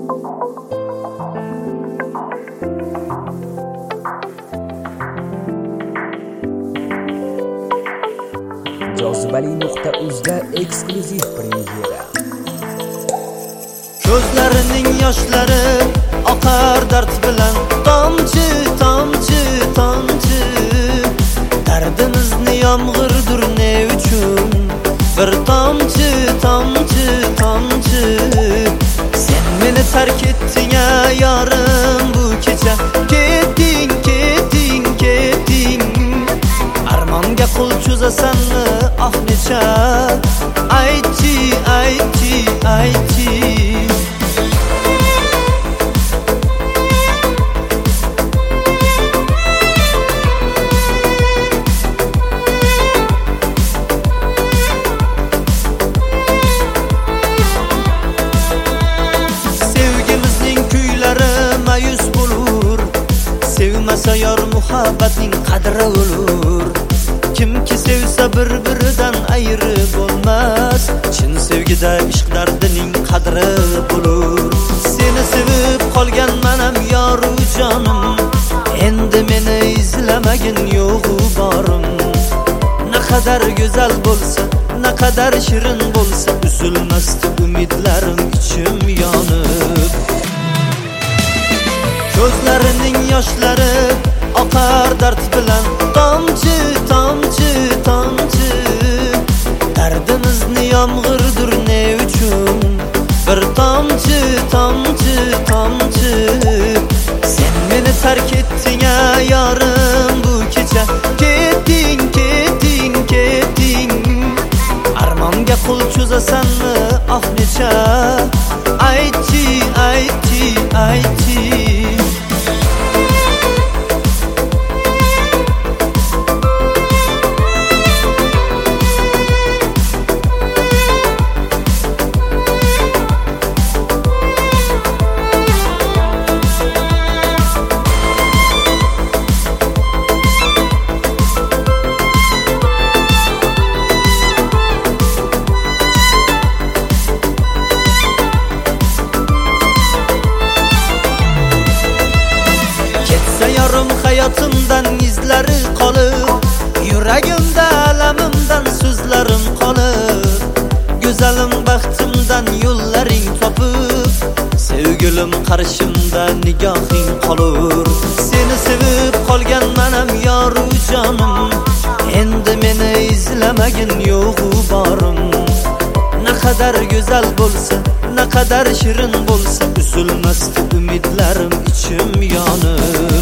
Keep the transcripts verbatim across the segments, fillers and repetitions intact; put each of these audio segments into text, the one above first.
Jozibali nuqta uzda eksklyuziv premyera. Ko'zlarining yoshlari oqar dard bilan, tomchi tomchi tomchi. Dardimizni yomg'irdir ne uchun? Bir tomchi tomchi tomchi. Sen meni tark etding yorim bu kecha. Ketding ketding ketding. Armonga qo'l cho'zasanmi ah necha? Aytchi aytchi aytchi. Sevmasa yor muhabbatning qadri o'lur. Kimki sevsa bir-biridan ayrib bo'lmas. Chin sevgida ishq dardining qadri bo'lur. Seni sevib qolganman yoru jonim. Endi meni izlamagin yo'g'u borim. Naqadar go'zal bo'lsa, naqadar shirin bo'lsa, uzilmasdi umidlarim ichim yonib. Ko'zlarining yoshlari oqar dard bilan, tomchi tomchi tomchi. Dardimizni yomg'irdir ne uchun? Bir tomchi tomchi tomchi. Sen meni tark etding yorim bu kecha. Ketding ketding ketding. Armonga qo'l cho'zasanmi ah necha? Aytchi aytchi aytchi. Yarim hayotimdan izlari qolib, yuragimda alamimdan so'zlarim qolib. Go'zalim baxtimdan yo'llaring topib, sevgilim qarshimda nigohing qolur. Seni sevib qolganman yoru jonim. Endi meni izlamagin yo'g'u borim. Naqadar go'zal bo'lsa, naqadar shirin bo'lsa, uzilmasdi umidlarim ichim yonib.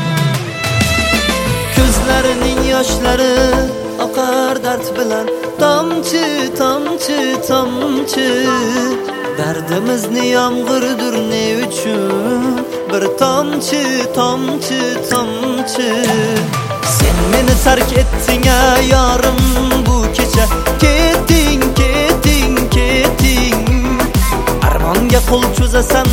Ko'zlarining yoshlari oqar dard bilan, tomchi tomchi tomchi. Dardimizni yomg'irdir ne uchun? Bir tomchi tomchi tomchi. Sen meni tark etding yorim bu kecha. Ketding ketding ketding. Armonga qo'l cho'zasan